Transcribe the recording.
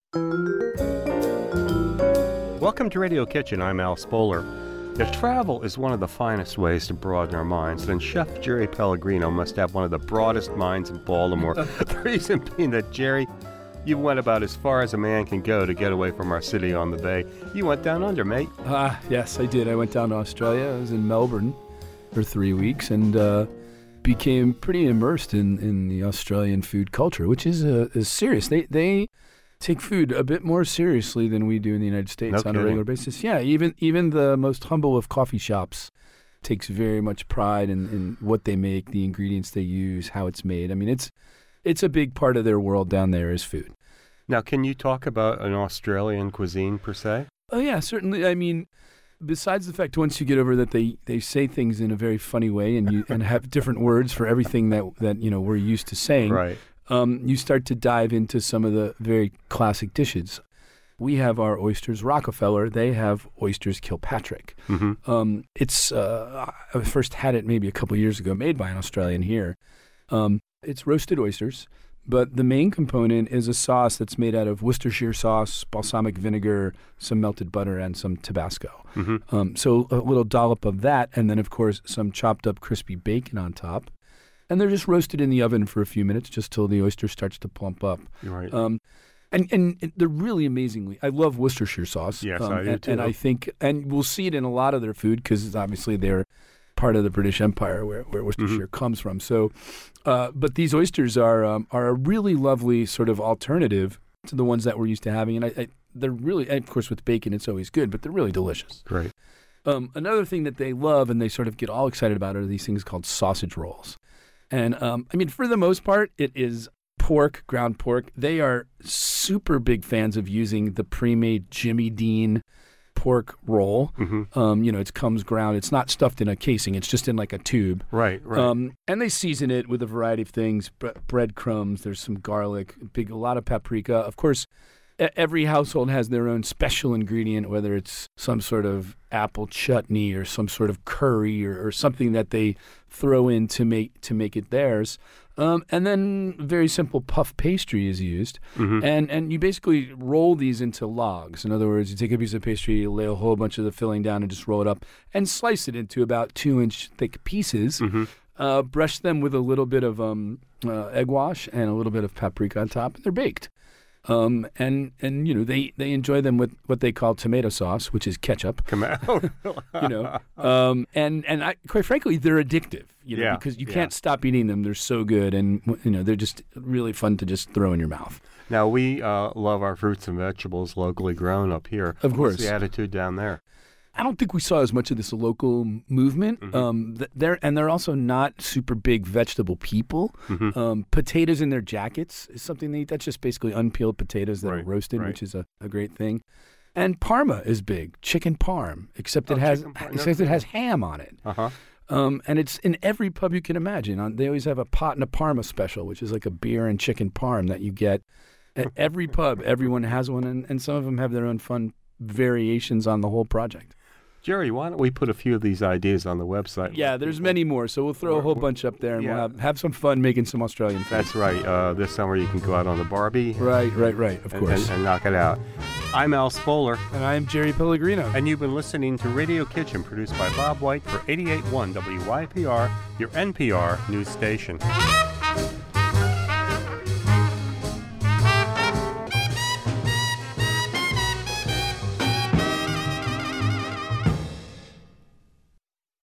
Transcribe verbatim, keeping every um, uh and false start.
Welcome to Radio Kitchen. I'm Al Spoler. If travel is one of the finest ways to broaden our minds, then Chef Jerry Pellegrino must have one of the broadest minds in Baltimore. The reason being that, Jerry, you went about as far as a man can go to get away from our city on the bay. You went down under, mate. Ah, uh, yes, I did. I went down to Australia. I was in Melbourne for three weeks and uh, became pretty immersed in, in the Australian food culture, which is uh, is serious. They they take food a bit more seriously than we do in the United States No on kidding. a regular basis. Yeah, even even the most humble of coffee shops takes very much pride in, in what they make, the ingredients they use, how it's made. I mean, it's it's a big part of their world down there is food. Now, can you talk about an Australian cuisine per se? Oh, yeah, certainly. I mean, besides the fact once you get over that they, they say things in a very funny way and you and have different words for everything that, that you know we're used to saying, Right. um, you start to dive into some of the very classic dishes. We have our oysters Rockefeller. They have oysters Kilpatrick. Mm-hmm. Um, it's uh, I first had it maybe a couple years ago, made by an Australian here. Um, it's roasted oysters, but the main component is a sauce that's made out of Worcestershire sauce, balsamic vinegar, some melted butter, and some Tabasco. Mm-hmm. Um, so a little dollop of that, and then, of course, some chopped up crispy bacon on top. And they're just roasted in the oven for a few minutes, just till the oyster starts to plump up. You're right. Um, and, and they're really amazingly, I love Worcestershire sauce. Yes, um, I do and, too. And I think, and we'll see it in a lot of their food, because obviously they're part of the British Empire where, where Worcestershire Mm-hmm. comes from. So, uh, but these oysters are um, are a really lovely sort of alternative to the ones that we're used to having. And I, I, they're really, and of course with bacon it's always good, but they're really delicious. Great. Um, another thing that they love and they sort of get all excited about are these things called sausage rolls. And um, I mean, for the most part, it is pork, ground pork. They are super big fans of using the pre-made Jimmy Dean pork roll. Mm-hmm. Um, you know, it comes ground. It's not stuffed in a casing. It's just in like a tube. Right, right. Um, and they season it with a variety of things, bre- breadcrumbs, there's some garlic, big, a lot of paprika. Of course, e- every household has their own special ingredient, whether it's some sort of apple chutney or some sort of curry or, or something that they throw in to make to make it theirs. Um, and then very simple puff pastry is used. Mm-hmm. And and you basically roll these into logs. In other words, you take a piece of pastry, you lay a whole bunch of the filling down and just roll it up and slice it into about two-inch thick pieces. Mm-hmm. Uh, brush them with a little bit of um, uh, egg wash and a little bit of paprika on top, and they're baked. Um, and, and you know, they, they enjoy them with what they call tomato sauce, which is ketchup. Come out. you know, um, and and I, quite frankly, they're addictive. You know, Yeah, because you yeah. can't stop eating them. They're so good, and you know, they're just really fun to just throw in your mouth. Now, we uh, love our fruits and vegetables locally grown up here. Of course. What's the attitude down there? I don't think we saw as much of this local movement. Mhm. Um, th- they're and they're also not super big vegetable people. Mhm. Um, potatoes in their jackets is something they eat. That's just basically unpeeled potatoes that Right, are roasted, right. which is a, a great thing. And parma is big, chicken parm, except Oh, it has chicken parm, no except it kidding. has ham on it. Uh-huh. Um, and it's in every pub you can imagine. On, they always have a pot and a parma special, which is like a beer and chicken parm that you get at every pub. Everyone has one, and, and some of them have their own fun variations on the whole project. Jerry, why don't we put a few of these ideas on the website? Yeah, there's many more, so we'll throw a whole bunch up there, and Yeah. we'll have, have some fun making some Australian food. That's right. Uh, this summer you can go out on the Barbie. Right, right, right, of and, course. and, and knock it out. I'm Al Spoler, And I am Jerry Pellegrino. and you've been listening to Radio Kitchen, produced by Bob White for eighty-eight point one W Y P R, your N P R news station.